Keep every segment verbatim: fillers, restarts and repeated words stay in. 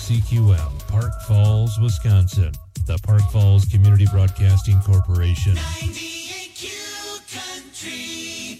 C Q M, Park Falls, Wisconsin. The Park Falls Community Broadcasting Corporation. ninety-eight Q Country.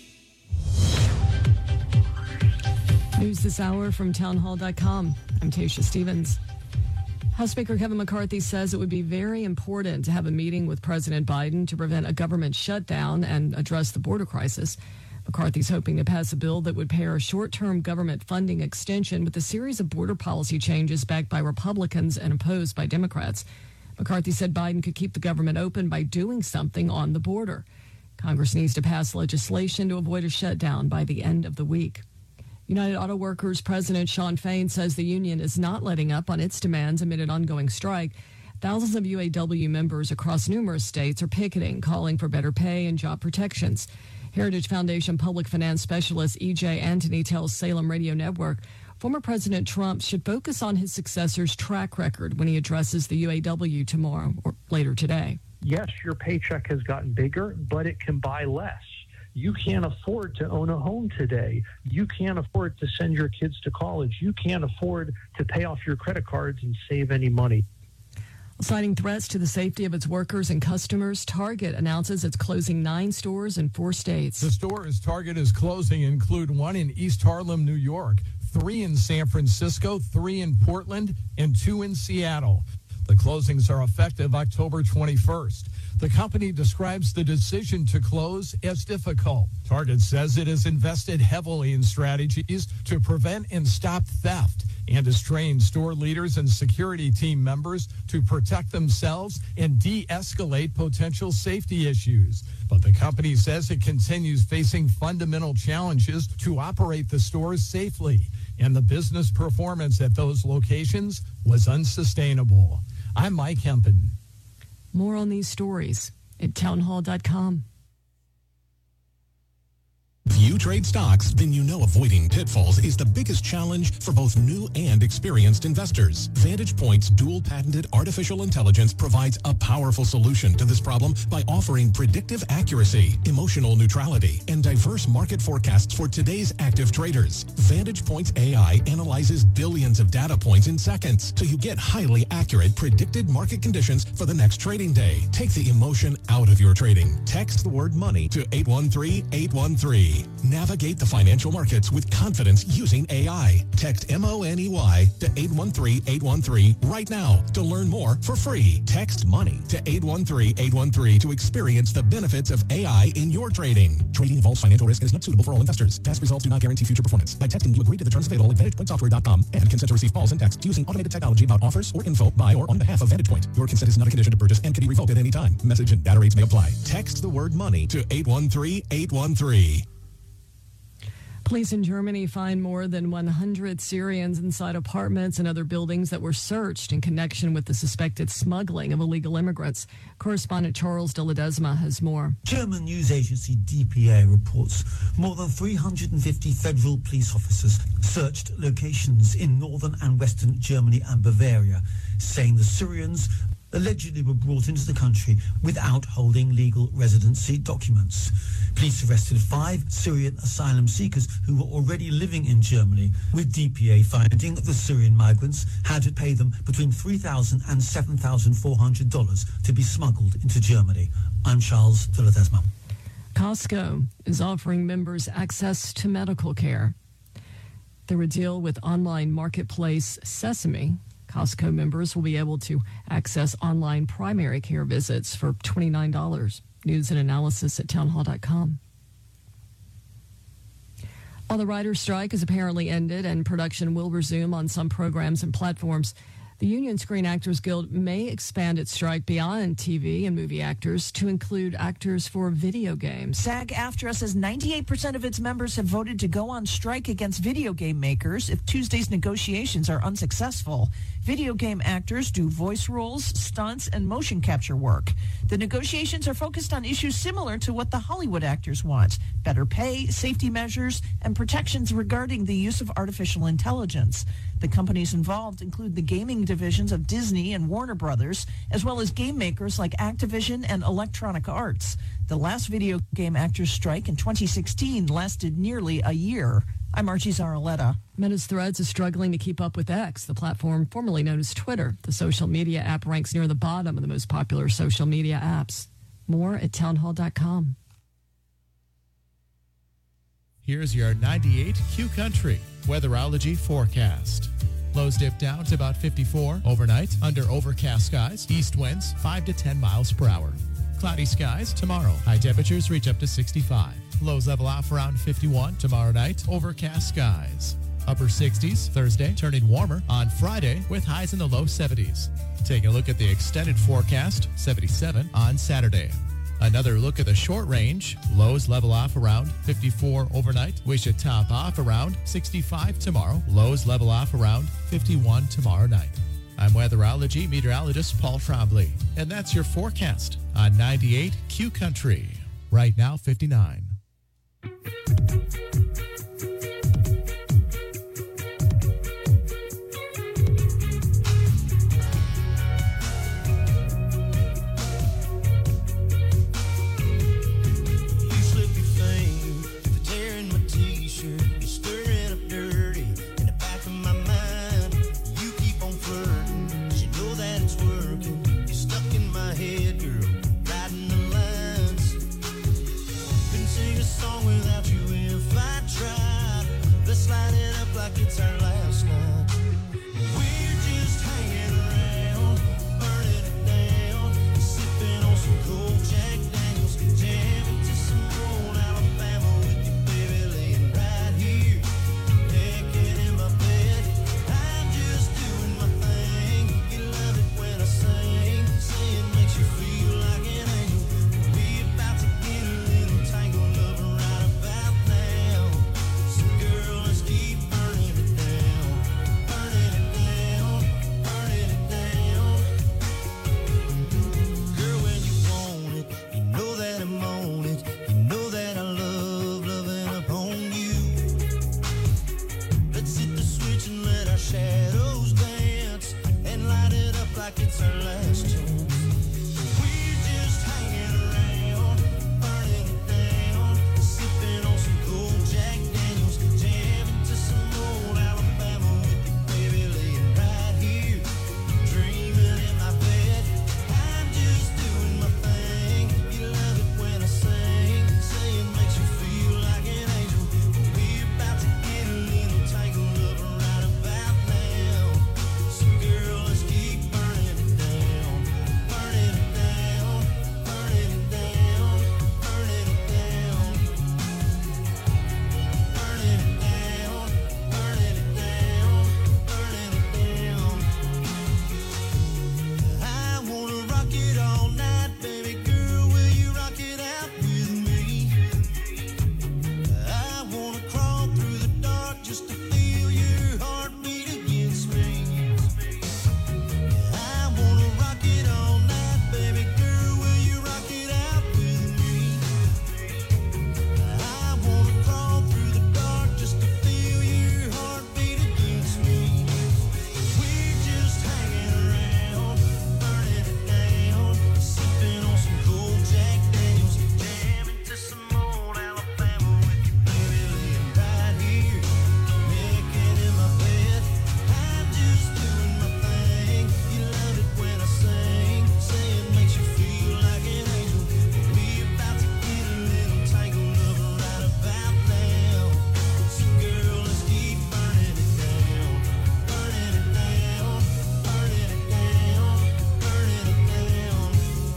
News this hour from townhall dot com. I'm Tasha Stevens. House Speaker Kevin McCarthy says it would be very important to have a meeting with President Biden to prevent a government shutdown and address the border crisis. McCarthy's hoping to pass a bill that would pair a short-term government funding extension with a series of border policy changes backed by Republicans and opposed by Democrats. McCarthy said Biden could keep the government open by doing something on the border. Congress needs to pass legislation to avoid a shutdown by the end of the week. United Auto Workers President Shawn Fain says the union is not letting up on its demands amid an ongoing strike. Thousands of U A W members across numerous states are picketing, calling for better pay and job protections. Heritage Foundation public finance specialist E J Antony tells Salem Radio Network former President Trump should focus on his successor's track record when he addresses the U A W tomorrow or later today. Yes, your paycheck has gotten bigger, but it can buy less. You can't afford to own a home today. You can't afford to send your kids to college. You can't afford to pay off your credit cards and save any money. Citing threats to the safety of its workers and customers, Target announces it's closing nine stores in four states. The stores Target is closing include one in East Harlem, New York, three in San Francisco, three in Portland, and two in Seattle. The closings are effective October twenty-first. The company describes the decision to close as difficult. Target says it has invested heavily in strategies to prevent and stop theft and has trained store leaders and security team members to protect themselves and de-escalate potential safety issues. But the company says it continues facing fundamental challenges to operate the stores safely, and the business performance at those locations was unsustainable. I'm Mike Hempen. More on these stories at townhall dot com. If you trade stocks, then you know avoiding pitfalls is the biggest challenge for both new and experienced investors. Vantage Point's dual-patented artificial intelligence provides a powerful solution to this problem by offering predictive accuracy, emotional neutrality, and diverse market forecasts for today's active traders. Vantage Point's A I analyzes billions of data points in seconds, so you get highly accurate predicted market conditions for the next trading day. Take the emotion out of your trading. Text the word money to eight one three, eight one three. Navigate the financial markets with confidence using A I. Text M O N E Y to eight one three, eight one three right now to learn more for free. Text money to eight one three, eight one three to experience the benefits of A I in your trading. Trading involves financial risk and is not suitable for all investors. Past results do not guarantee future performance. By texting, you agree to the terms available at vantage point software dot com and consent to receive calls and texts using automated technology about offers or info by or on behalf of Vantage Point. Your consent is not a condition to purchase and can be revoked at any time. Message and data rates may apply. Text the word money to eight one three, eight one three. Police in Germany find more than one hundred Syrians inside apartments and other buildings that were searched in connection with the suspected smuggling of illegal immigrants. Correspondent Charles de Ledesma has more. German news agency D P A reports more than three hundred fifty federal police officers searched locations in northern and western Germany and Bavaria, saying the Syrians allegedly were brought into the country without holding legal residency documents. Police arrested five Syrian asylum seekers who were already living in Germany, with D P A finding that the Syrian migrants had to pay them between three thousand dollars and seven thousand four hundred dollars to be smuggled into Germany. I'm Charles de Ledesma. Costco is offering members access to medical care. Through a deal with online marketplace Sesame, Costco members will be able to access online primary care visits for twenty-nine dollars. News and analysis at townhall dot com. While the writer's strike has apparently ended and production will resume on some programs and platforms, the Union Screen Actors Guild may expand its strike beyond T V and movie actors to include actors for video games. SAG-AFTRA says ninety-eight percent of its members have voted to go on strike against video game makers if Tuesday's negotiations are unsuccessful. Video game actors do voice roles, stunts, and motion capture work. The negotiations are focused on issues similar to what the Hollywood actors want: better pay, safety measures, and protections regarding the use of artificial intelligence. The companies involved include the gaming divisions of Disney and Warner Brothers, as well as game makers like Activision and Electronic Arts. The last video game actors strike in twenty sixteen lasted nearly a year. I'm Archie Zaraletta. Meta's Threads is struggling to keep up with X, the platform formerly known as Twitter. The social media app ranks near the bottom of the most popular social media apps. More at townhall dot com. Here's your ninety-eight Q Country weatherology forecast. Lows dip down to about fifty-four overnight under overcast skies. East winds five to ten miles per hour. Cloudy skies tomorrow. High temperatures reach up to sixty-five. Lows level off around fifty-one tomorrow night. Overcast skies. Upper sixties Thursday, turning warmer on Friday with highs in the low seventies. Take a look at the extended forecast, seventy-seven on Saturday. Another look at the short range. Lows level off around fifty-four overnight. We should top off around sixty-five tomorrow. Lows level off around fifty-one tomorrow night. I'm weatherology meteorologist Paul Trombley, and that's your forecast on ninety-eight Q Country. Right now, fifty-nine. It's our last night. We're just hanging around, burning it down, sipping on some cold Jack Daniels, jamming to some old Alabama with you, baby, laying right here, naked in my bed. I'm just doing my thing. You love it when I sing, saying makes you feel like an angel. We're about to get a little tangled up right about now. So girl, let's keep burning it down, burning it down, burning it down. Girl, when you want it, you know that I'm on it. You know that I love loving upon you. Let's hit the switch and let our shadows dance and light it up like it's our last chance. We're just hanging around, burning it down, sipping on some cold Jack Daniels, jamming to some old Alabama with you, baby, laying right here, dreaming in my bed. I'm just doing my thing. You love it when I sing, saying makes you feel like an angel. We're about to get a little tangled up right about now. So girl, let's keep burning it down, burning it down, burning it down, burning it down, burning it down, burning it down, burning it down. I wanna rock it all night, baby girl, will you rock it out with me? I wanna crawl through the dark just to feel your heartbeat against me. I wanna rock it all night, baby girl, will you rock it out with me? I wanna crawl through the dark just to feel your heartbeat against me. We're just hanging around, burning it down, sipping on some cold Jack Daniels, jamming to some old Alabama with you, baby, laying right here, naked in my bed. I'm just doing my thing. You love it when I sing, saying makes you feel like an angel. We're about to get a little tangled up right about now. So girl, let's keep burning it down, burning it down, burning it down, burning it down,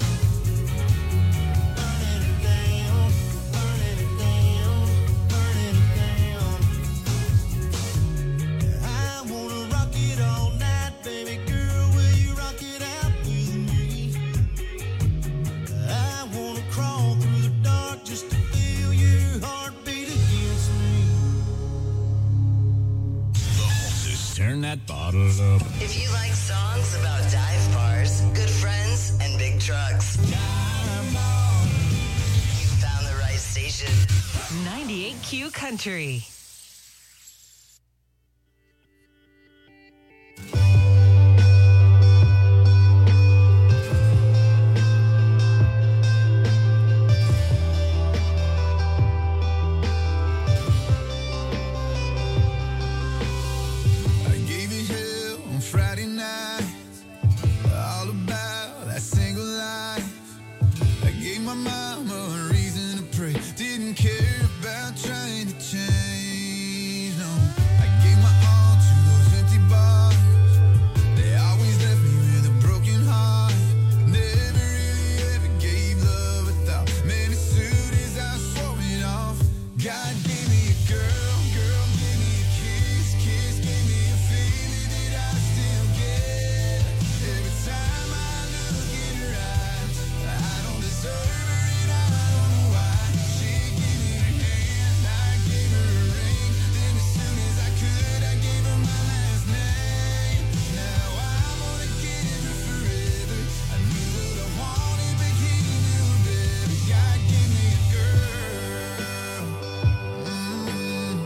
burning it down, burning it down, burning it down. I wanna rock it all night, baby girl, will you rock it out with me? I wanna crawl through the dark just to feel your heartbeat against me. Turn that bottle up. If you like songs about dive bars, good friends, and big trucks, you found the right station. ninety-eight Q Country. care about trying to change, no. I gave my all to those empty bars. They always left me with a broken heart. Never really ever gave love a thought. Man, as soon as I swore it off, God gave me a girl, girl gave me a kiss, kiss gave me a feeling that I still get. Every time I look in her eyes, I don't deserve her and I don't know why. She gave me her hand, I gave her a ring. Then as soon as I could, I gave her my last name. Now I'm gonna give her forever. I knew what I wanted, but he knew better. God gave me a girl. Mm.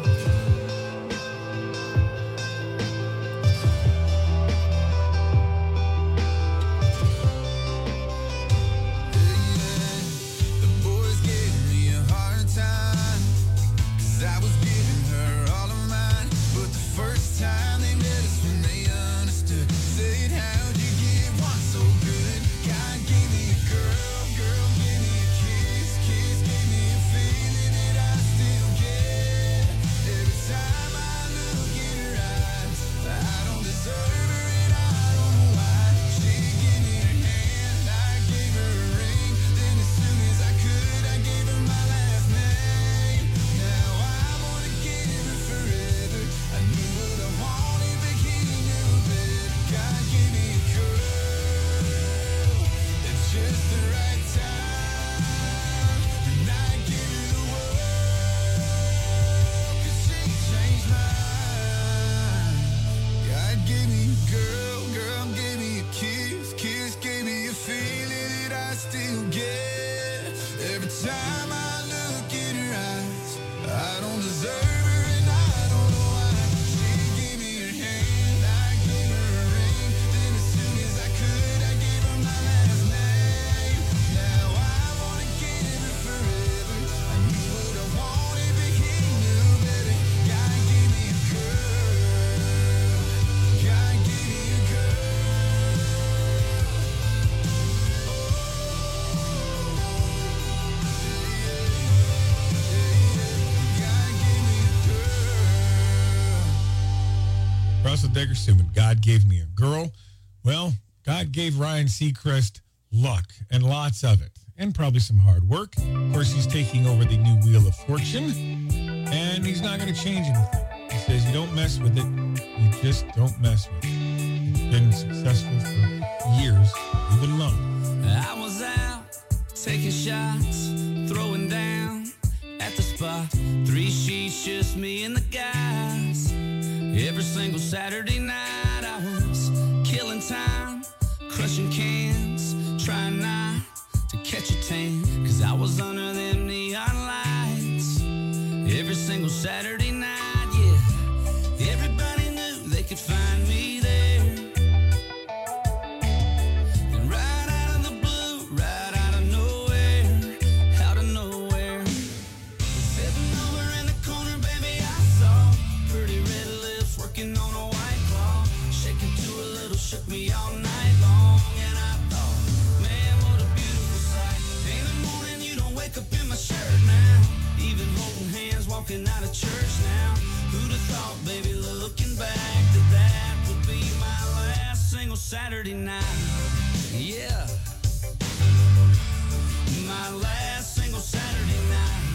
The boys gave me a hard time, 'cause I was giving her all of mine. But the first time they met us when they understood, said, how'd you get one so good? God gave me a girl, girl gave me a kiss, kiss gave me a feeling that I still get. Every time I look in her eyes, I don't deserve her and I don't know why. She gave me her hand, I gave her a ring. Then as soon as I could, I gave her my last name. Now I'm gonna give her forever. I knew what I wanted, but he knew better. God gave me a girl at just the right time, and I gave her the world, 'cause she changed mine. God gave me a girl, girl gave me a kiss, kiss gave me a feeling that I still get. Every time I look in her eyes, I don't deserve her and I don't know why. She gave me her hand, I gave her a ring. Then as soon as I could, I gave her my last name. Now I wanna give her forever. I knew what I wanted, but he knew better. God gave me a girl. God gave me a girl. God gave me a girl. Russell Dickerson, when God gave me a girl. Well, God gave Ryan Seacrest luck and lots of it, and probably some hard work. Of course, he's taking over the new Wheel of Fortune, and he's not going to change anything. He says you don't mess with it. You just don't mess with it. He's been successful for years. Leave it alone. I was out taking shots, throwing down at the spot. Three sheets, just me and the guys. Every single Saturday night I was killing time, crushing cans, trying not to catch a tan, 'cause I was under them neon lights. Every single Saturday night, yeah. Everybody knew they could find me there. And right out of the blue, right out of nowhere, out of nowhere, sitting over in the corner, baby, I saw pretty red lips working on a white claw, shaking to a little, shook me all night long. And I thought, man, what a beautiful sight. In the morning, you don't wake up in my shirt now, even holding hands, walking out of church now. Who'd have thought, baby, looking back, that that would be my last single Saturday night? Yeah, my last single Saturday night.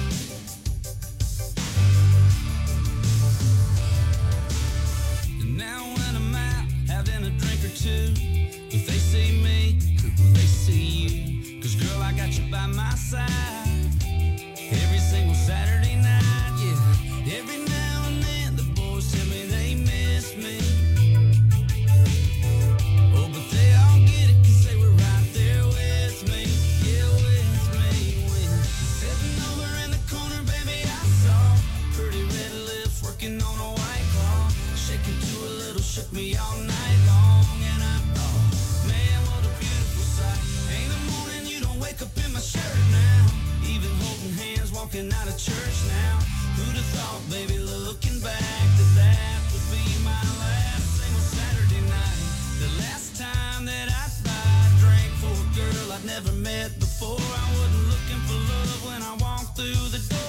And now when I'm out having a drink or two, if they see me, will they see you? 'Cause girl, I got you by my side every single Saturday night, yeah. Every now and then the boys tell me they miss me. Oh, but they all get it 'cause they were right there with me, yeah, with me. When sitting over in the corner, baby, I saw pretty red lips working on a white claw, shaking to a little, shook me all night long. And I thought, man, what a beautiful sight. In the morning, you don't wake up in my shirt now, even holding hands, walking out of church now. Who'd have thought, baby, looking back, that that would be my last single Saturday night. The last time that I buy a drink for a girl I'd never met before. I wasn't looking for love when I walked through the door.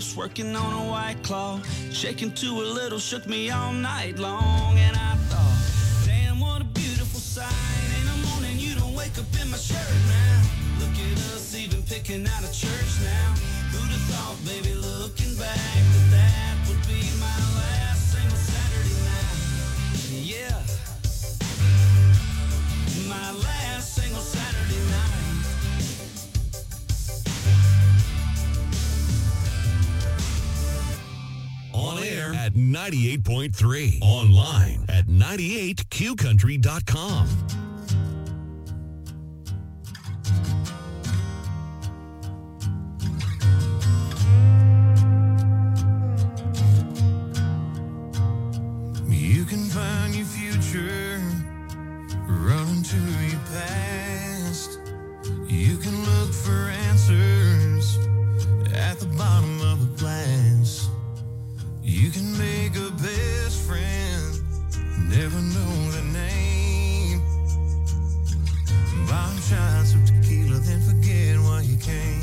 lips, working on a white claw. Shaking to a little, shook me all night long. And I thought, damn, what a beautiful sight. In the morning, you don't wake up in my shirt now. Look at us, even picking out a church now. Who'd have thought, baby, looking back, that that would be my last single Saturday night. Yeah. My last single Saturday night. On air at ninety-eight point three. Online at ninety-eight q country dot com. You can find your future running to your past. You can look for answers at the bottom of a glass. You can make a best friend, never know the name. Bomb shots of tequila, then forget why you came.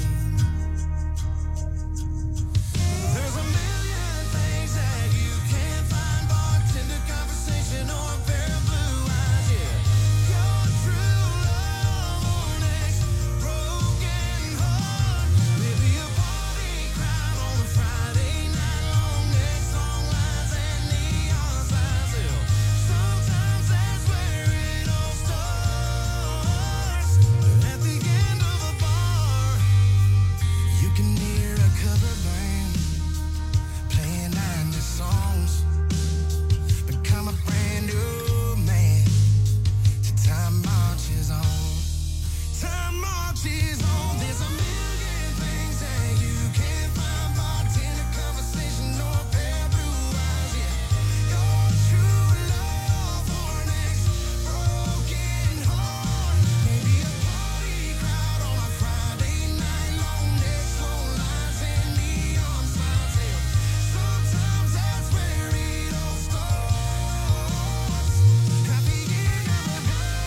There's a million things that you can't find, bartender conversation or a pair of blue eyes, yeah. Your true love or next broken heart. Maybe a party crowd on a Friday night, long necks, long lines, and neon signs. Sometimes that's where it all starts. At the end of a bar, you can hear a cover band playing nineties songs. Become a brand new man till time marches on. Time marches on. There's a million things that you can't find, bartender conversation or a pair of blue eyes, yeah. Your true love or next broken heart. Maybe a party crowd on a Friday night, long necks, long lines, and neon signs, yeah. Sometimes that's where it all starts. At the end of a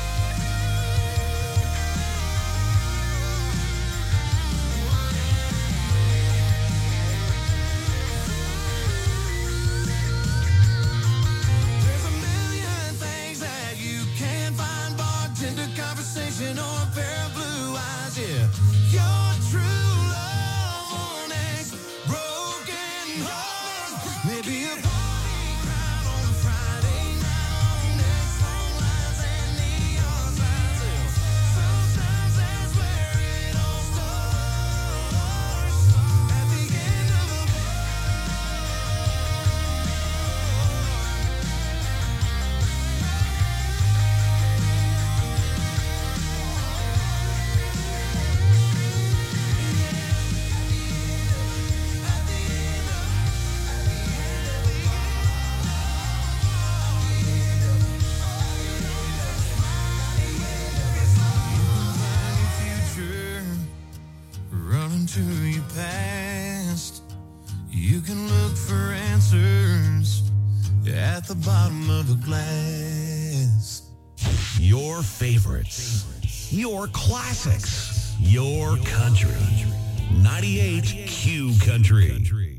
There's a million things that you can't find, bartender conversation or a pair of blue eyes, yeah. Your true love or next broken heart. Maybe a party crowd on a Friday night, long necks, long lines, and neon signs, yeah. Sometimes that's where it all starts. At the end of a future running to your past. You can look for answers at the bottom of a glass. Your favorites. Your classics. Your country. ninety-eight Q Country.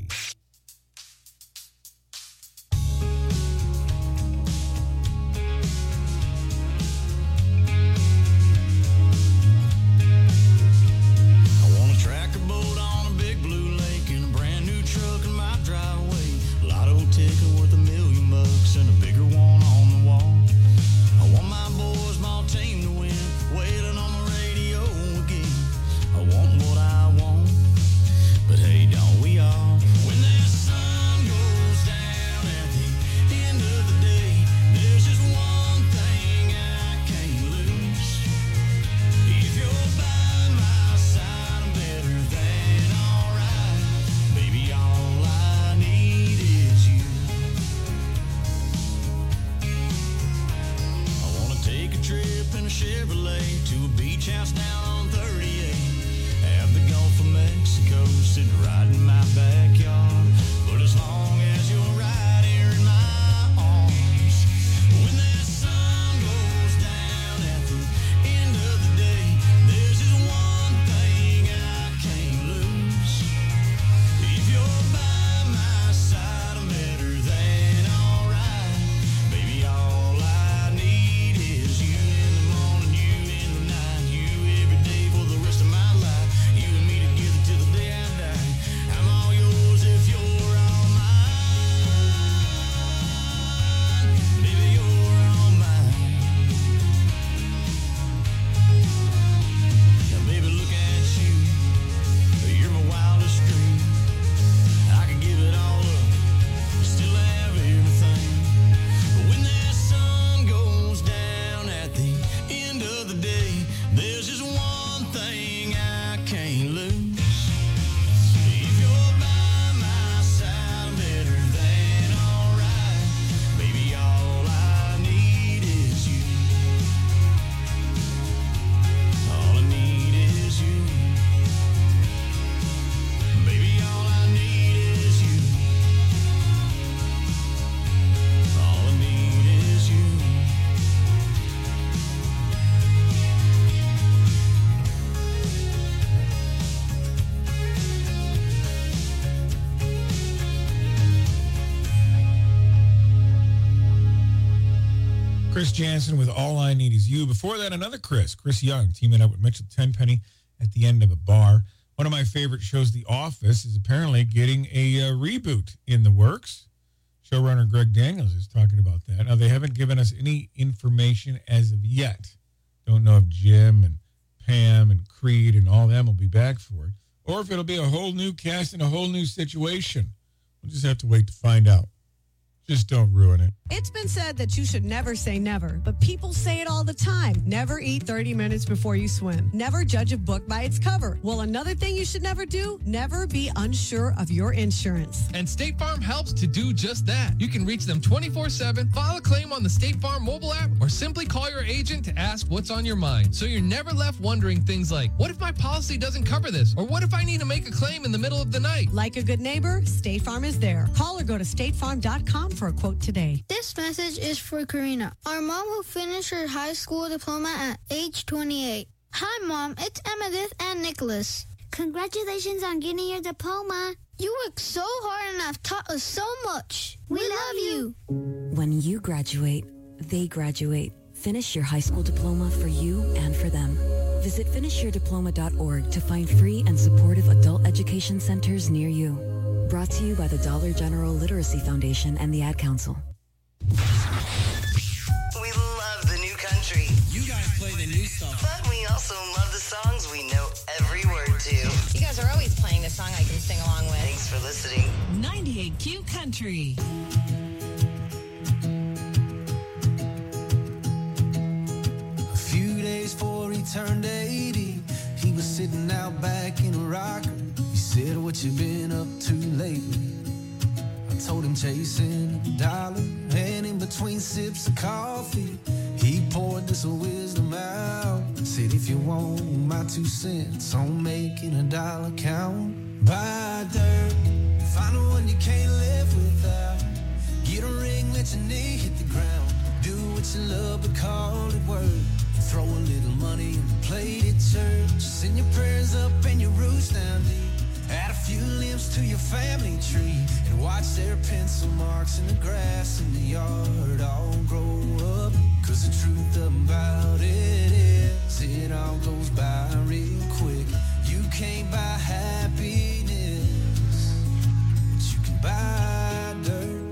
I want a tractor boat on a big blue lake and a brand new truck in my driveway. Lotto ticket worth a million bucks and a bigger one on the wall. I want my boys, my team to win, wailing on the radio again. I want what I want, but hey, don't we all? When that sun goes down at the end of the day, there's just one thing I can't lose. If you're by my side, I'm better than alright. Baby, all I need is you. I wanna take a trip in a Chevrolet to a beach house down on thirty-eight. Have the Gulf of Mexico sitting right in my backyard. But as long as you're right here in my arms, when that sun goes down at the end of the day, there's just one thing I can't lose. If you're Chris Jansen with All I Need Is You. Before that, another Chris, Chris Young, teaming up with Mitchell Tenpenny at the end of a bar. One of my favorite shows, The Office, is apparently getting a uh, reboot in the works. Showrunner Greg Daniels is talking about that. Now, they haven't given us any information as of yet. Don't know if Jim and Pam and Creed and all them will be back for it, or if it'll be a whole new cast and a whole new situation. We'll just have to wait to find out. Just don't ruin it. It's been said that you should never say never, but people say it all the time. Never eat thirty minutes before you swim. Never judge a book by its cover. Well, another thing you should never do, never be unsure of your insurance. And State Farm helps to do just that. You can reach them twenty-four seven, file a claim on the State Farm mobile app, or simply call your agent to ask what's on your mind. So you're never left wondering things like, what if my policy doesn't cover this? Or what if I need to make a claim in the middle of the night? Like a good neighbor, State Farm is there. Call or go to state farm dot com for a quote today. This message is for Karina, our mom who finished her high school diploma at age twenty-eight. Hi, Mom. It's Emmettith and Nicholas. Congratulations on getting your diploma. You worked so hard and have taught us so much. We, we love you. When you graduate, they graduate. Finish your high school diploma for you and for them. Visit finish your diploma dot org to find free and supportive adult education centers near you. Brought to you by the Dollar General Literacy Foundation and the Ad Council. We love the new country. You guys play the new stuff. But we also love the songs we know every word to. You guys are always playing the song I can sing along with. Thanks for listening. ninety-eight Q Country. A few days before he turned eighty, he was sitting out back in a rocker. He said, what you been up to lately? I told him chasing a dollar, and in between sips of coffee, he poured this wisdom out. Said, if you want my two cents on making a dollar count, buy dirt, find the one you can't live without. Get a ring, let your knee hit the ground. Do what you love, but call it work. Throw a little money in the plate at church. Send your prayers up and your roots down deep. Add a few limbs to your family tree and watch their pencil marks in the grass in the yard all grow up. Cause the truth about it is it all goes by real quick. You can't buy happiness, but you can buy dirt.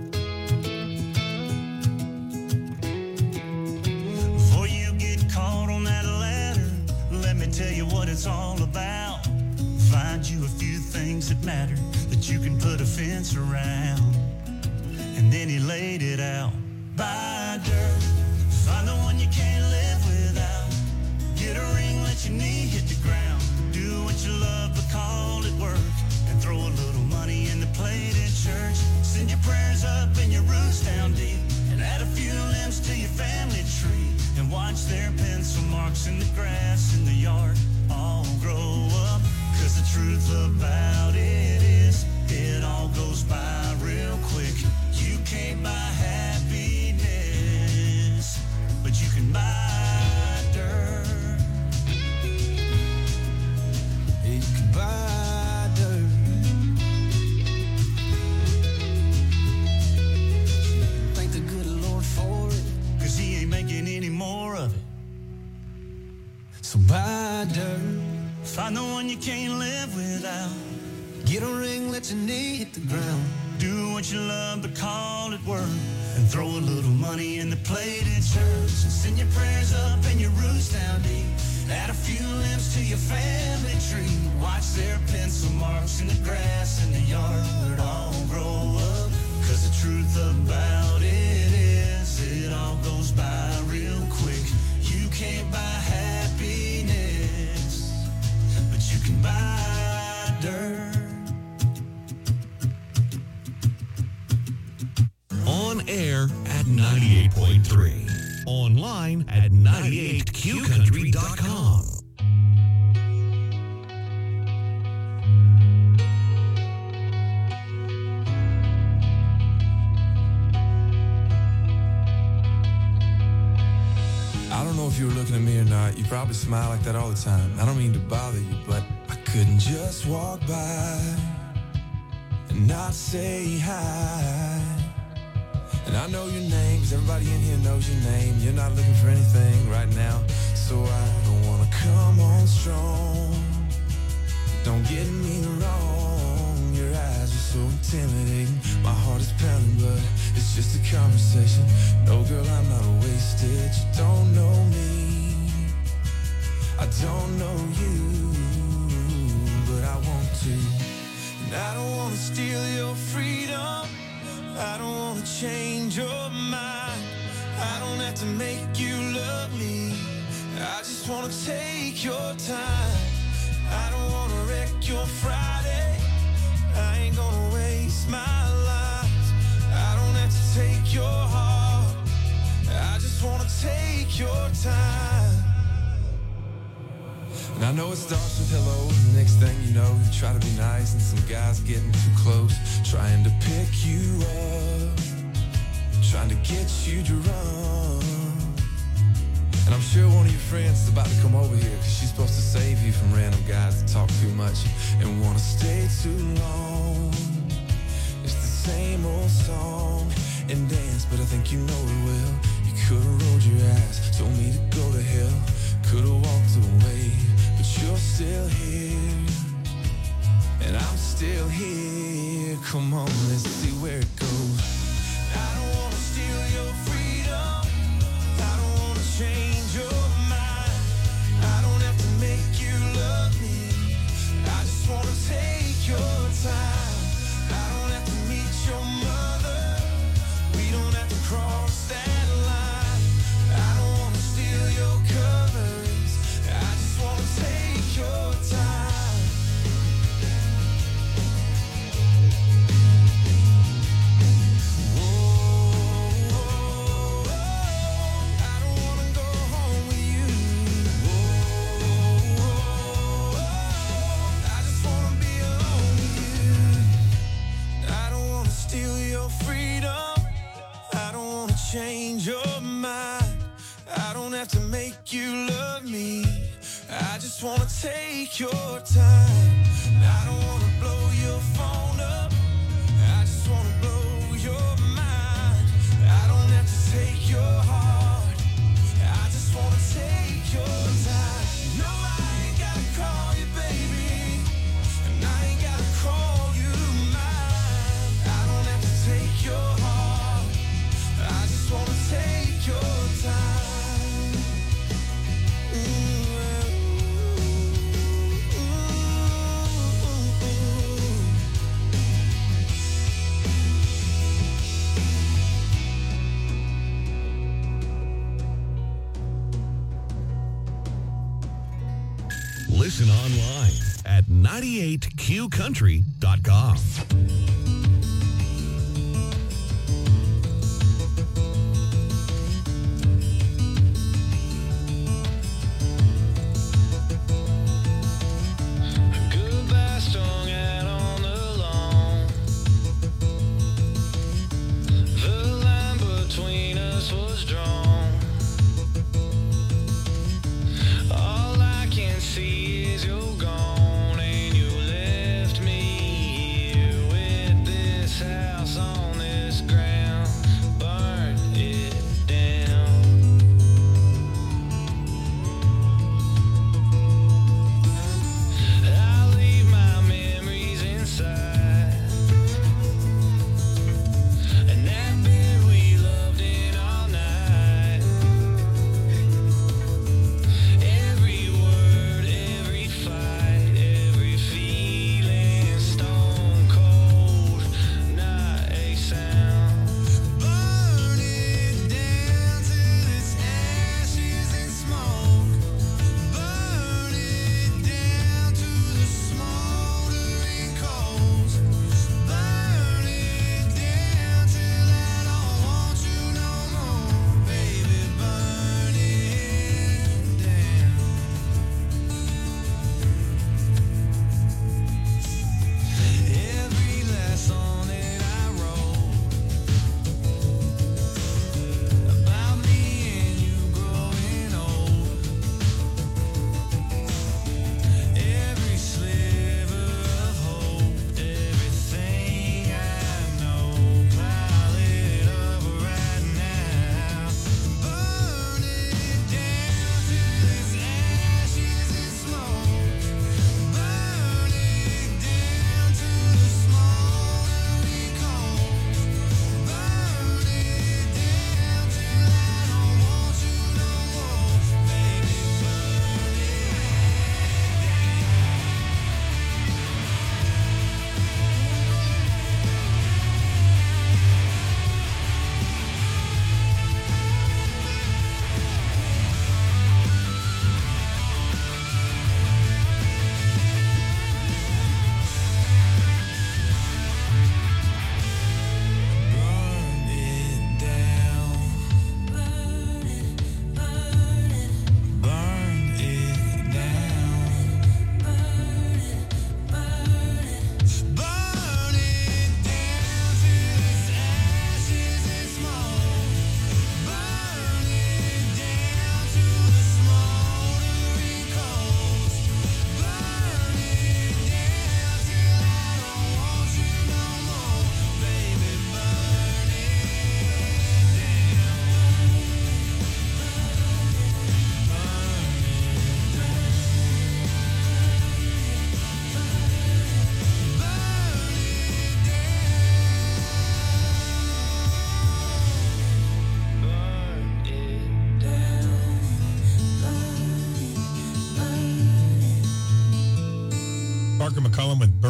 Before you get caught on that ladder, let me tell you what it's all about. Find you a few things that matter that you can put a fence around. And then he laid it out. Buy dirt, find the one you can't live without. Get a ring, let your knee hit the ground. Do what you love, but call it work. And throw a little money in the plate at church. Send your prayers up and your roots down deep. And add a few limbs to your family tree. And watch their pencil marks in the grass in the yard all grow up. Cause the truth about it is it all goes by real quick. You can't buy happiness, but you can buy dirt. You can buy dirt. Thank the good Lord for it, cause he ain't making any more of it. So buy dirt. Find the one you can't live without. Get a ring, let your knee hit the ground. Do what you love, but call it work. And throw a little money in the plate at church. Send your prayers up and your roots down deep. Add a few limbs to your family tree. Watch their pencil marks in the grass in the yard all grow up. Cause the truth about it is it all goes by real quick. You can't buy happiness, you can buy dirt. On air at ninety-eight point three. Online at ninety-eight Q country dot com. I don't know if you were looking at me or not. You probably smile like that all the time. I don't mean to bother you, but I couldn't just walk by and not say hi. And I know your name's Cause everybody in here knows your name. You're not looking for anything right now, so I don't wanna come on strong. Don't get me wrong, your eyes are so intimidating. My heart is pounding, but it's just a conversation. No, girl, I'm not wasted. You don't know me, I don't know you, but I want to. And I don't wanna steal your freedom, I don't wanna change your mind, I don't have to make you love me, I just wanna take your time. I don't wanna wreck your Friday, I ain't gonna waste my life. I don't have to take your heart, I just wanna take your time. And I know it starts with hello, and the next thing you know, you try to be nice, and some guys getting too close, trying to pick you up, trying to get you drunk. And I'm sure one of your friends is about to come over here, cause she's supposed to save you from random guys that talk too much and wanna stay too long. It's the same old song and dance, but I think you know it well. You could've rolled your eyes, told me to go to hell, could've walked away, but you're still here, and I'm still here. Come on, let's see where it goes. I don't wanna steal your freedom, I don't wanna change your mind, I don't have to make you love me, I just wanna take your time. I don't have to meet your mother, we don't have to cross that line. I don't wanna steal your covers, I just wanna take your time. Change your mind, I don't have to make you love me, I just wanna take your time. I don't wanna blow your phone up, I just wanna blow your mind. I don't have to take your heart, I just wanna take your time. No, I ain't gotta call you baby, and I ain't gotta call you mine. I don't have to take your heart, I just wanna take your time. Ooh, Listen online at ninety-eight Q country dot com. Goodbye strung out on the lawn. The line between us was drawn. All I can see is you're gone, and you left me here with this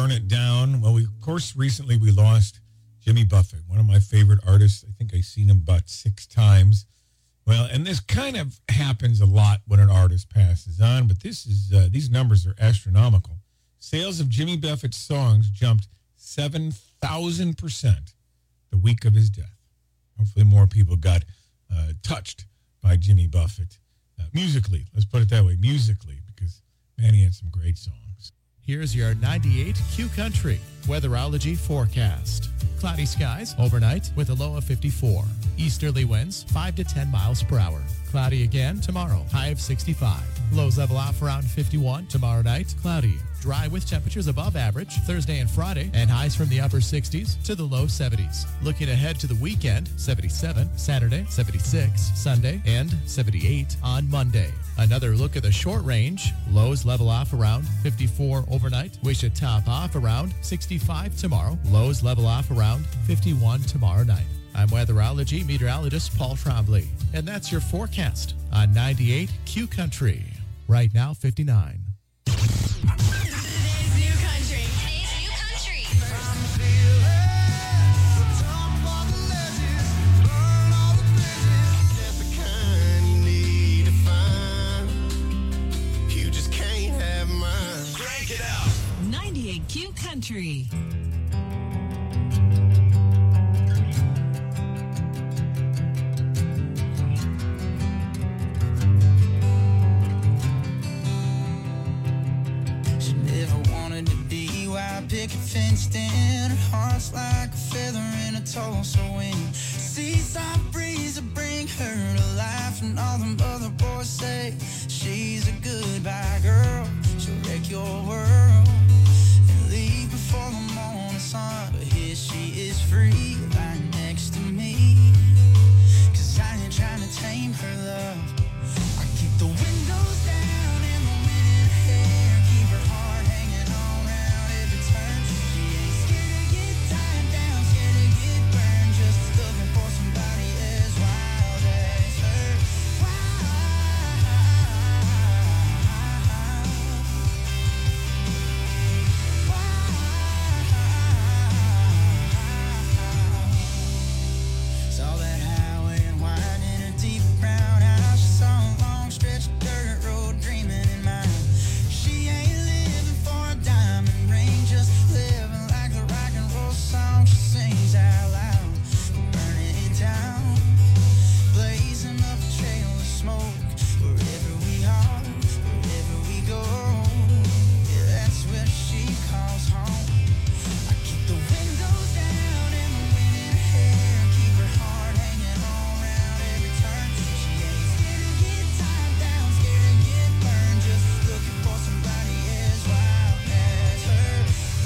Burn It Down. Well, we, of course, recently we lost Jimmy Buffett, one of my favorite artists. I think I've seen him about six times. Well, and this kind of happens a lot when an artist passes on, but this is uh, these numbers are astronomical. Sales of Jimmy Buffett's songs jumped seven thousand percent the week of his death. Hopefully more people got uh, touched by Jimmy Buffett. Uh, musically, let's put it that way, musically, because, man, he had some great songs. Here's your ninety-eight Q Country weatherology forecast. Cloudy skies overnight with a low of fifty-four. Easterly winds five to ten miles per hour. Cloudy again tomorrow, high of sixty-five. Lows level off around fifty-one. Tomorrow night, cloudy. Dry with temperatures above average Thursday and Friday, and highs from the upper sixties to the low seventies. Looking ahead to the weekend, seventy-seven, Saturday, seventy-six, Sunday, and seventy-eight on Monday. Another look at the short range. Lows level off around fifty-four overnight. We should top off around sixty-five tomorrow. Lows level off around fifty-one tomorrow night. I'm weatherology meteorologist Paul Trombley, and that's your forecast on ninety-eight Q Country. Right now, fifty-nine. Today's new country. Today's new country. Crank it out. ninety-eight Q Country. She never wanted to be wild picket fenced in. Her heart's like a feather in a Tulsa wind. Seaside breeze will bring her to life, and all them other boys say she's a goodbye girl. She'll wreck your world and leave before the morning sun. But here she is free, lying next to me. Cause I ain't trying to tame her love. I keep the windows down and the wind in her hair. Keep her heart hanging on round every turn. She ain't scared to get tied down, scared to get burned. Just looking for somebody as wild as her. Saw that highway and wide in her deep brown eyes. She saw a long stretch of dirt road dreaming in mind. She ain't living for a diamond ring, just living like the rock and roll song she sings out loud. Burning down, blazing up a trail of smoke. Wherever we are, wherever we go, yeah, that's where she calls home. I keep the windows down and the wind in her hair. Keep her heart hanging on round every turn. She ain't scared to get tied down, scared to get burned. Just looking for somebody as wild as her.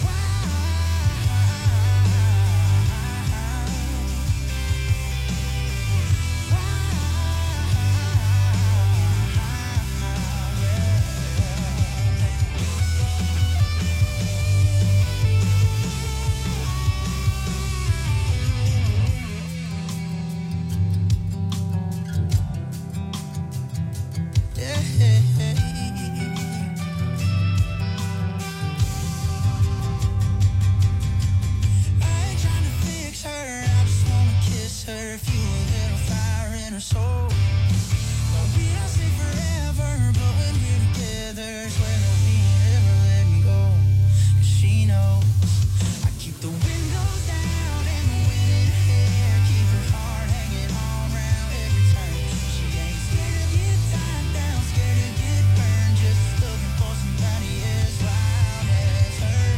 I ain't trying to fix her, I just wanna kiss her, feel a little fire in her soul. Well, we don't stay forever, but when we're together, swear that we ain't ever letting go. 'Cause she knows I keep the windows down and the wind in her hair. Keep her heart hanging on round every turn. She ain't scared to get tied down, scared to get burned. Just looking for somebody as wild as her.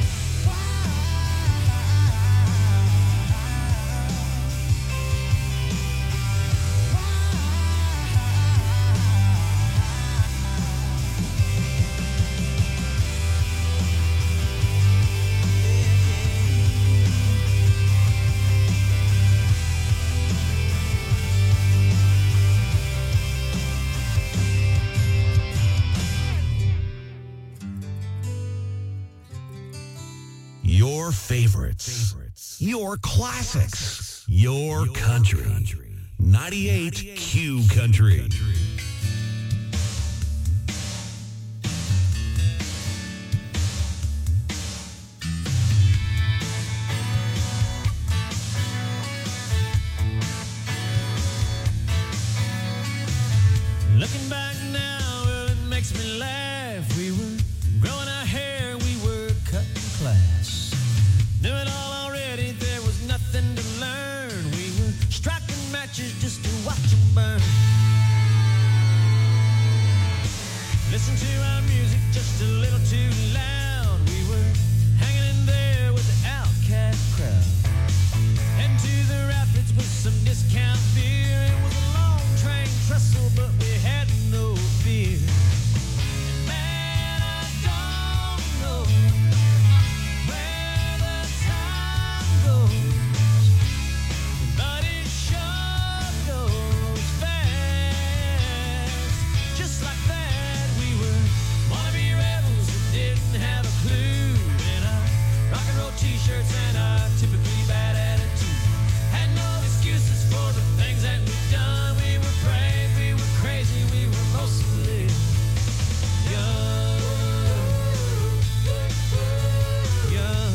Your favorites. Your classics. Your country. ninety-eight Q Country. striking matches just to watch them burn. Listen to our music just a little too loud. We were hanging in there with the outcast crowd. Heading to the rapids with some discount beer. It was a long train trestle, but we had no fear. And man, I don't know where the time goes, but it sure goes fast. Just like that, we were wannabe rebels that didn't have a clue. In our rock and roll t-shirts and our typically bad attitude. Had no excuses for the things that we've done. We were brave, we were crazy, we were mostly young. Young.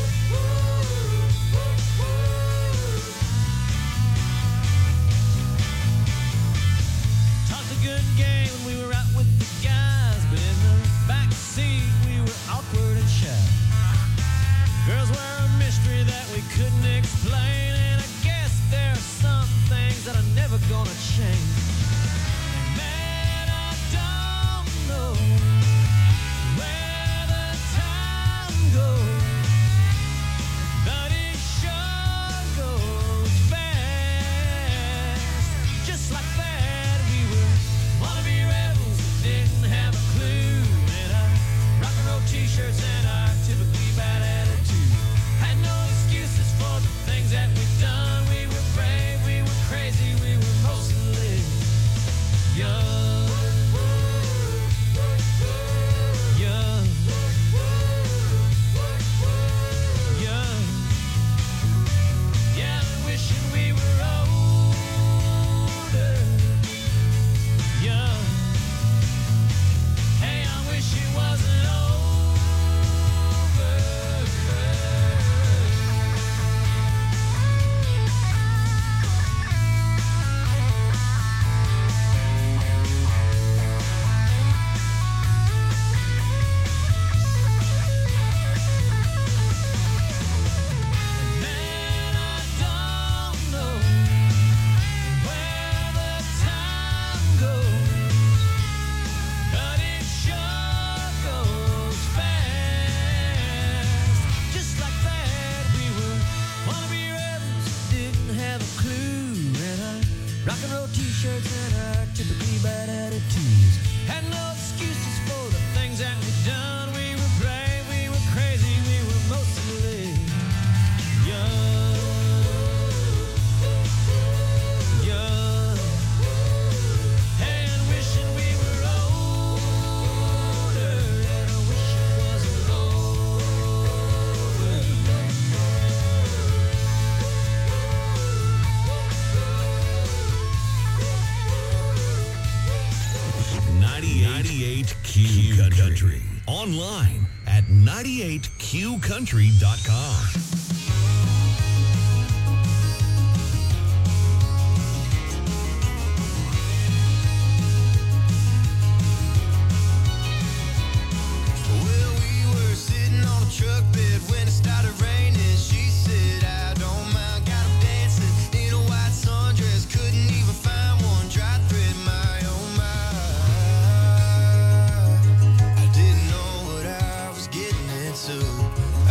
Talked a good game when we were out with the guys, but in the back seat we were awkward and shy. Girls were a mystery that we couldn't explain, and I guess there are some things that are never gonna change. Man, I don't know where the time goes, but it sure goes fast. Just like that, we were wannabe rebels that didn't have a clue. In our rock and roll t-shirts and our typically bad attitude. Had no excuses for the things that we've done. We were brave, we were crazy, we were mostly young. Young. Young. Yeah, wishing we were older. Young. Hey, I wish it wasn't over. Man, I don't know where the time goes, but it sure goes fast. Just like that, we were wannabe rebels, didn't have a clue. And our rock and roll t-shirts and our typically bad attitudes. Had no excuses for the things that we've done. We were brave, we were crazy, we were mostly young. Young. Hey, and wishing we were older. And I wish it wasn't over. ninety-eight Q Country. Online at ninety-eight Q country dot com. Well, we were sitting on a truck bed when it started raining. She said, I don't mind, got 'em dancing in a white sundress. Couldn't even find one dry thread, my oh my. I didn't know what I was getting into. I,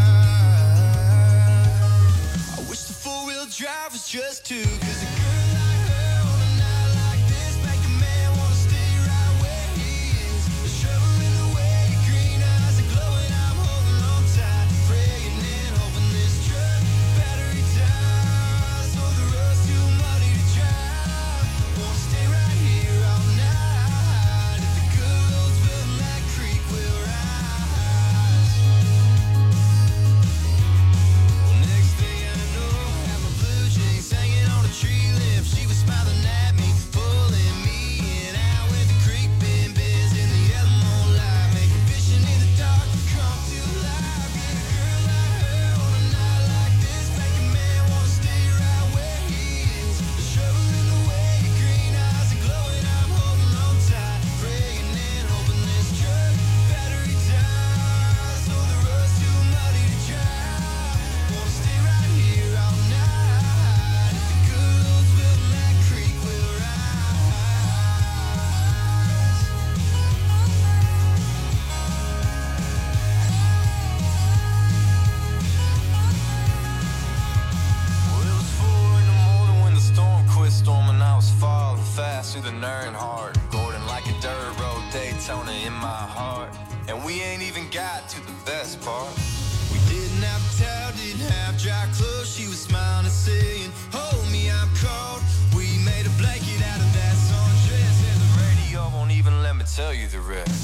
I wish the four-wheel drive was just two, 'cause a girl like her on a night like this make a man wanna stay right where he is. The shovel in the way, your green eyes are glowing. I'm holding on tight, praying and hoping this truck battery dies. So the road's too muddy to drive. Wanna stay right here all night. If the good roads fill that creek, we'll rise. Well, next thing I know, I have my blue jeans hanging on a tree to the nerd heart. Gordon like a dirt road Daytona in my heart. And we ain't even got to the best part. We didn't have a towel, didn't have dry clothes. She was smiling and saying, hold me, I'm cold. We made a blanket out of that sundress, and the radio won't even let me tell you the rest.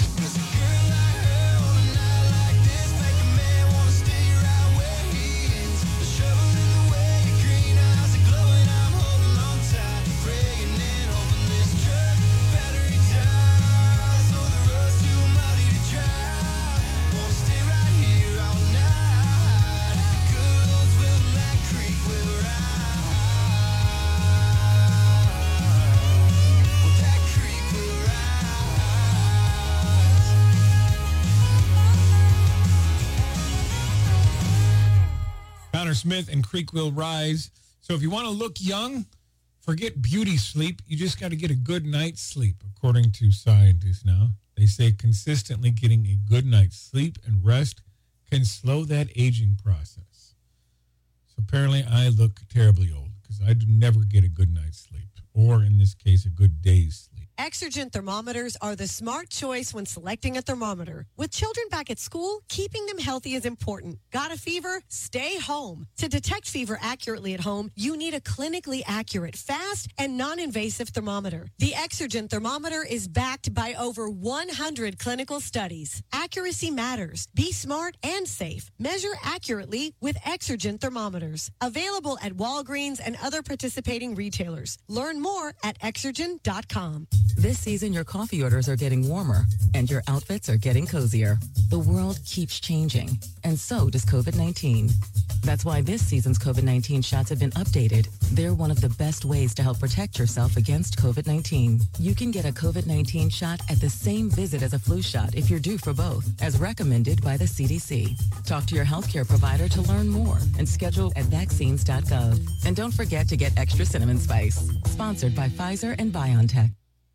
Connor Smith and Creek Will Rise. So if you want to look young, forget beauty sleep. You just got to get a good night's sleep, according to scientists now. They say consistently getting a good night's sleep and rest can slow that aging process. So apparently I look terribly old because I do never get a good night's sleep, or in this case, a good day's sleep. Exergen thermometers are the smart choice when selecting a thermometer. With children back at school, keeping them healthy is important. Got a fever? Stay home. To detect fever accurately at home, you need a clinically accurate, fast, and non-invasive thermometer. The Exergen thermometer is backed by over one hundred clinical studies. Accuracy matters. Be smart and safe. Measure accurately with Exergen thermometers. Available at Walgreens and other participating retailers. Learn more at exergen dot com. This season, your coffee orders are getting warmer and your outfits are getting cozier. The world keeps changing, and so does COVID nineteen. That's why this season's COVID nineteen shots have been updated. They're one of the best ways to help protect yourself against COVID nineteen. You can get a COVID nineteen shot at the same visit as a flu shot if you're due for both, as recommended by the C D C. Talk to your healthcare provider to learn more and schedule at vaccines dot gov. And don't forget to get extra cinnamon spice. Sponsored by Pfizer and BioNTech.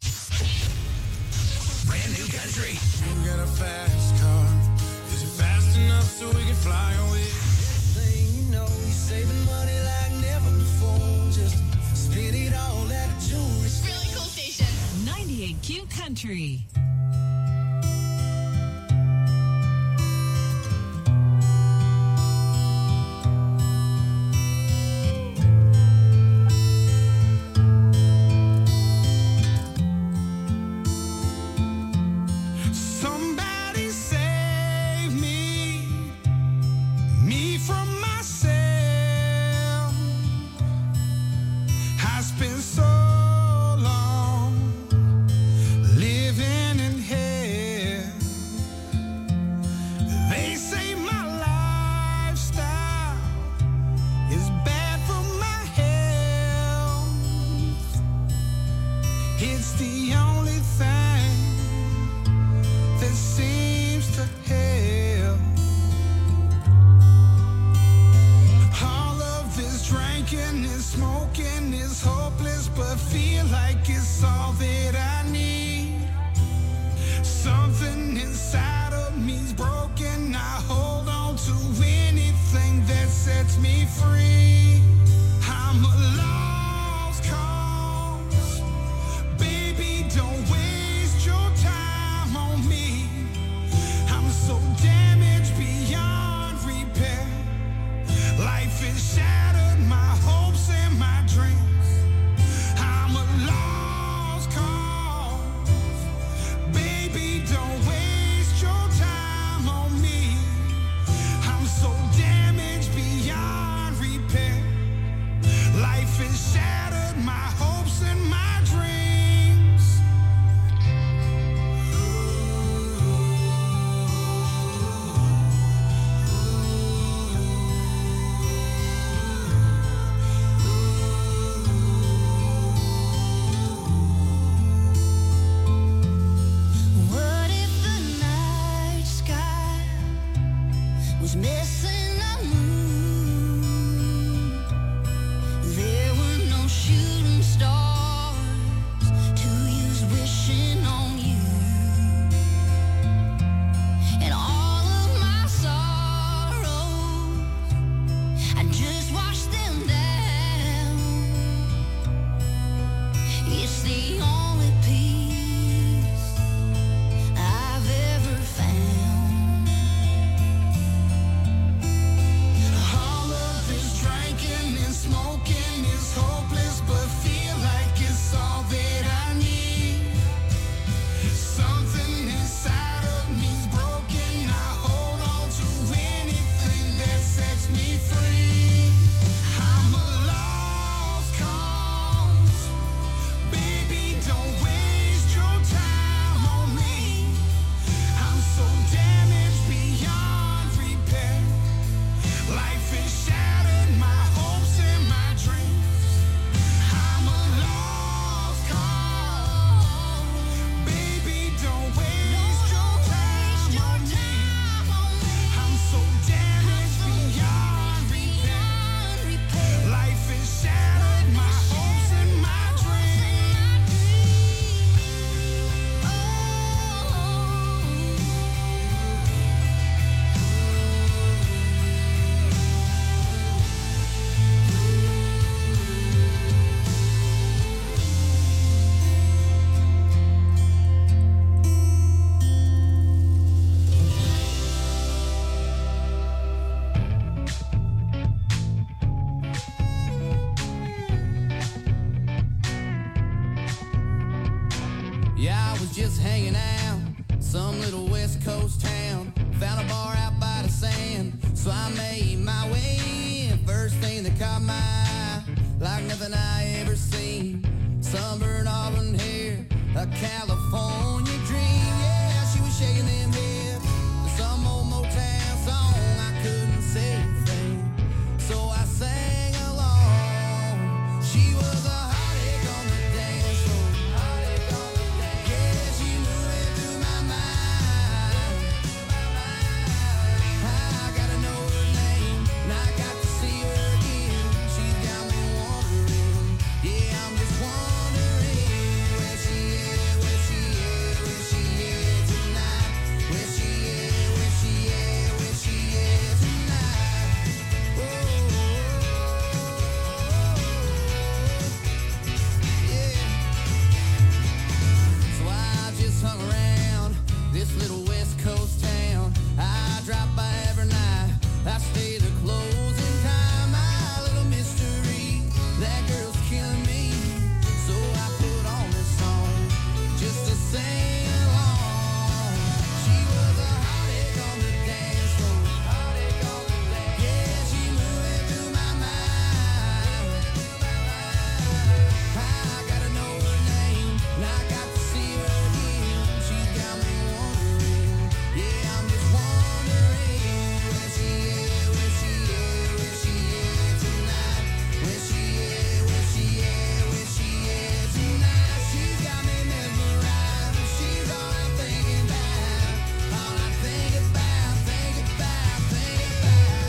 Brand new country. You got a fast car. Is it fast enough so we can fly away? Thing you know, you're saving money like never before. Just spend it all at a jewelry store. Really cool station. ninety-eight Q Country. Somebody save me, me from myself. I spent so long living in hell. They say my lifestyle is bad for my health. It's the only thing that seems to help. All of this drinking and smoking is hopeless, but feel like it's all that I need. Something inside of me's broken. I hold on to anything that sets me free. I'm a lost cause. Baby, don't waste your time on me. I'm so damaged beyond repair. Life has shattered my hopes and my dreams. I'm a lost cause. Baby, don't waste your time on me. I'm so damaged beyond repair. Life has shattered my hopes and my dreams. What if the night sky was missing a moon? There were no shooting stars. just hanging out, some little West Coast town. Found a bar out by the sand, so I made my way in. First thing that caught my eye, like nothing I ever seen. Sunburned auburn hair, a California dream. Yeah, she was shaking them hips to some old Motown song. I couldn't say a thing, so I sang along. She was a heartache on the dance floor. Heartache on the dance. Yeah, she moving through my mind. I gotta know her name, and I got to see her again. She's got me wondering. Yeah, I'm just wondering where she is, where she is, where she is tonight. Where she is, where she is, where she is tonight. Oh, yeah. So I just hung around this little West Coast town. I drop by every night. I stay the closing time. My little mystery, that girl's killing me. So I put on this song just to sing along. She was a heartache on the dance floor. Heartache on the dance. Yeah, she moving through my mind. I gotta know her name, and I got to see her again. She got me wondering. Yeah, I'm just wondering where she is, where she is, where she is tonight. Where she is, where she is, where she is tonight. She's got me mesmerized. She's all I'm thinking about. All I think about, think about, think about.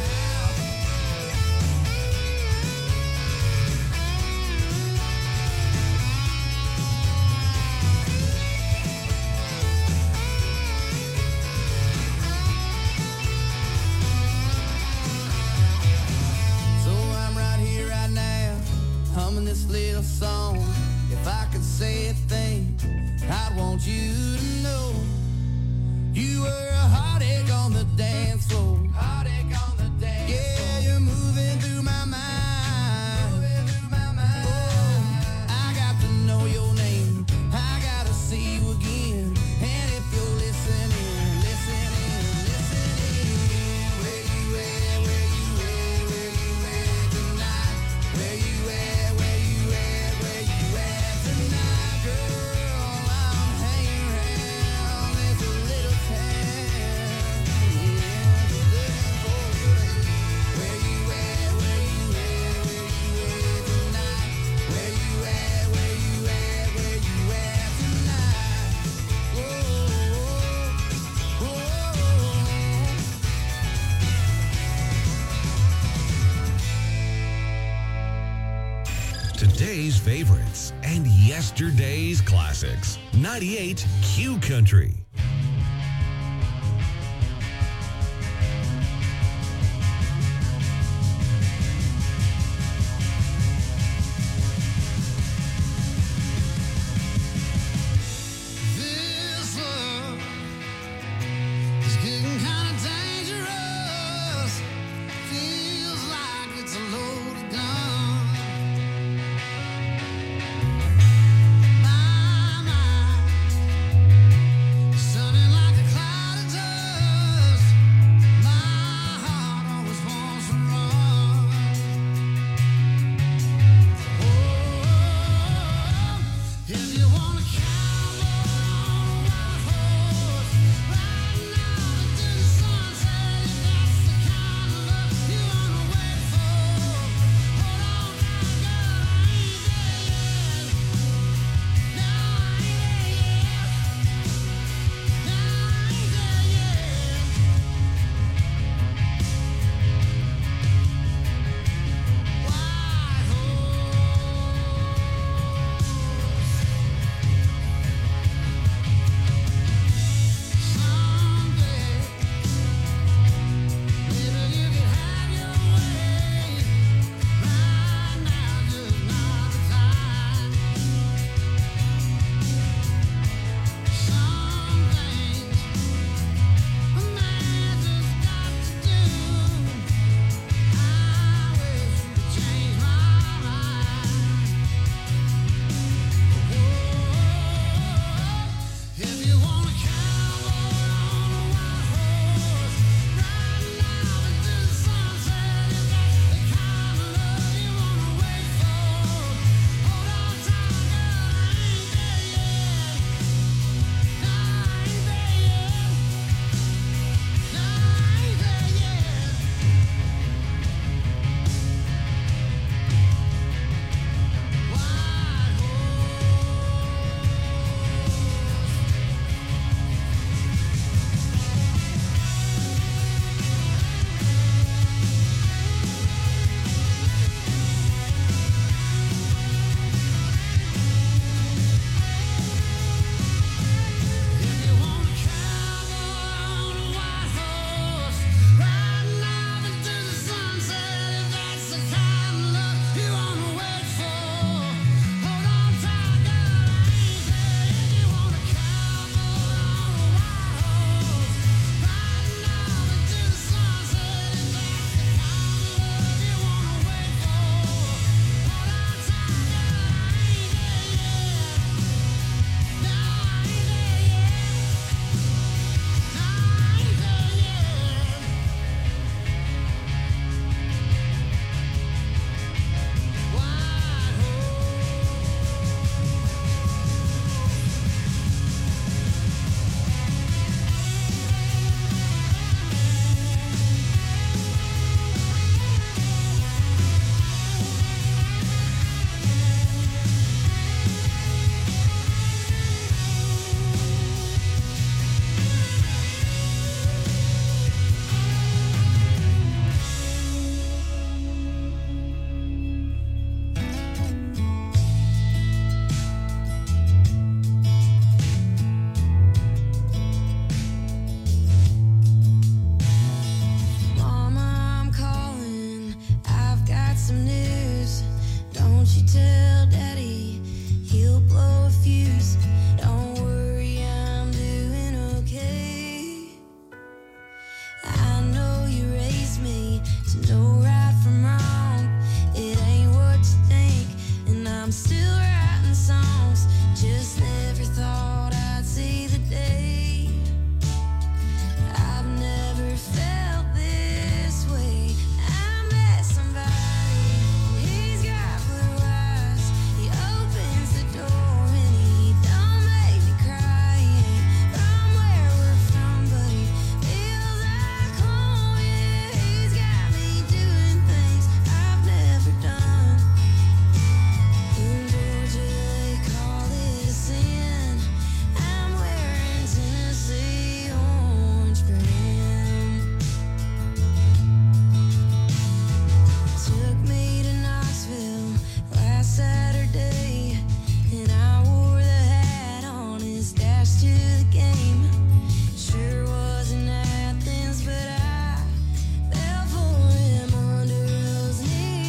So I'm right here, right now, humming this little song. If I could say a thing, I'd want you to know you were a heartache on the dance floor. Heartache on the dance floor. Yeah, you're moving through my mind. Moving through my mind. Oh, I got to know your name. I gotta see you again. And if you're listening, listening, listening, where you at, where you at, where you at tonight? Where you at, where you at, where you at tonight? Girl, I'm hanging around this little town. Yeah, looking for you. Where you at, where you at, where you at tonight? Where you at, where you at, where you at tonight? Whoa, whoa, Today's favorites and yesterday's classics. ninety-eight Q Country.